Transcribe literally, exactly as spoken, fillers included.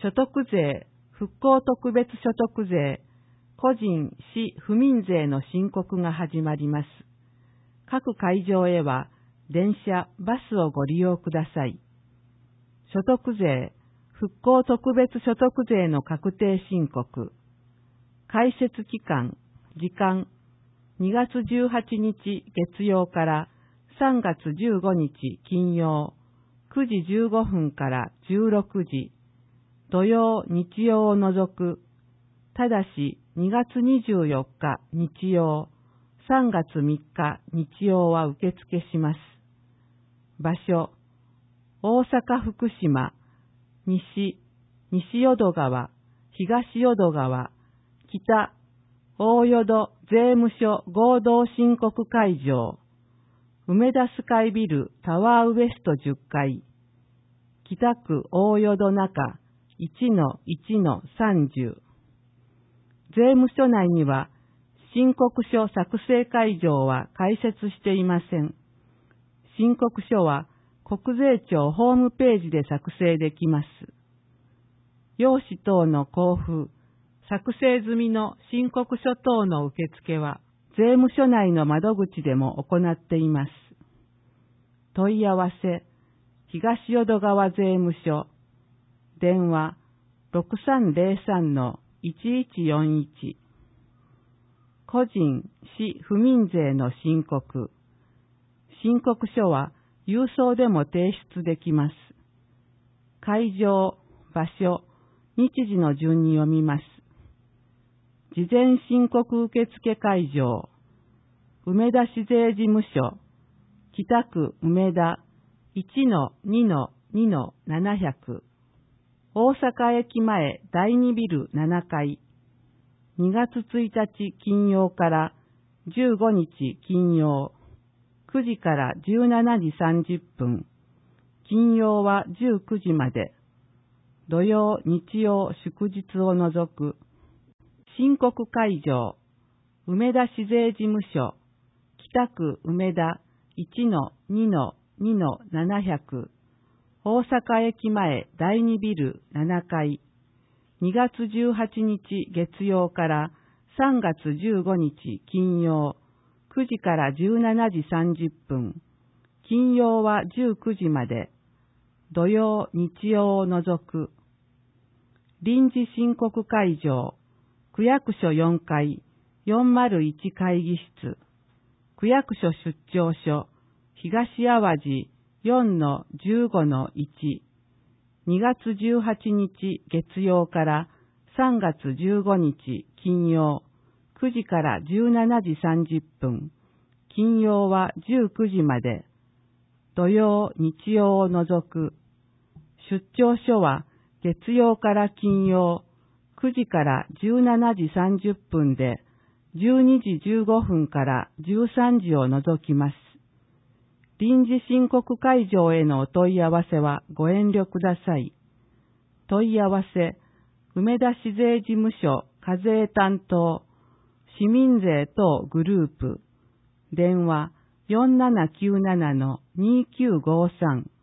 所得税、復興特別所得税、個人、市、府民税の申告が始まります。各会場へは電車、バスをご利用ください。所得税、復興特別所得税の確定申告。開設期間、時間、にがつじゅうはちにち月曜からさんがつじゅうごにち金曜、くじじゅうごふんからじゅうろくじ、土曜、日曜を除く、ただしにがつにじゅうよっか日曜、さんがつみっか日曜は受付します。場所、大阪福島、西、西淀川、東淀川、北、大淀税務署合同申告会場、梅田スカイビルタワーウエストじゅっかい、北区大淀中 いちのいちのさんじゅう。税務署内には申告書作成会場は開設していません。申告書は国税庁ホームページで作成できます。用紙等の交付、作成済みの申告書等の受付は税務署内の窓口でも行っています。問い合わせ、東淀川税務署、電話 ろくさんぜろさんのいちいちよんいち。個人、市、府民税の申告。申告書は郵送でも提出できます。会場、場所、日時の順に読みます。事前申告受付会場、梅田市税事務所、北区梅田 いちのにのにのななひゃく、大阪駅前だいにビルななかい、にがつついたち金曜からじゅうごにち金曜、くじからじゅうしちじさんじゅっぷん、金曜はじゅうくじまで、土曜、日曜、祝日を除く。申告会場、梅田市税事務所、北区梅田 いちのにのにのななひゃく、大阪駅前だいにビルななかい、にがつじゅうはちにち月曜からさんがつじゅうごにち金曜、くじからじゅうしちじさんじゅっぷん、金曜はじゅうくじまで、土曜、日曜を除く。臨時申告会場、区役所よんかいよんまるいち会議室、区役所出張所、東淡路 よんのじゅうごのいち、にがつじゅうはちにち月曜からさんがつじゅうごにち金曜、くじからじゅうしちじさんじゅっぷん、金曜はじゅうくじまで、土曜、日曜を除く。出張所は月曜から金曜、くじからじゅうしちじさんじゅっぷんで、じゅうにじじゅうごふんからじゅうさんじを除きます。臨時申告会場へのお問い合わせはご遠慮ください。問い合わせ、梅田市税事務所課税担当、市民税等グループ、電話 よんななきゅうななのにきゅうごさん。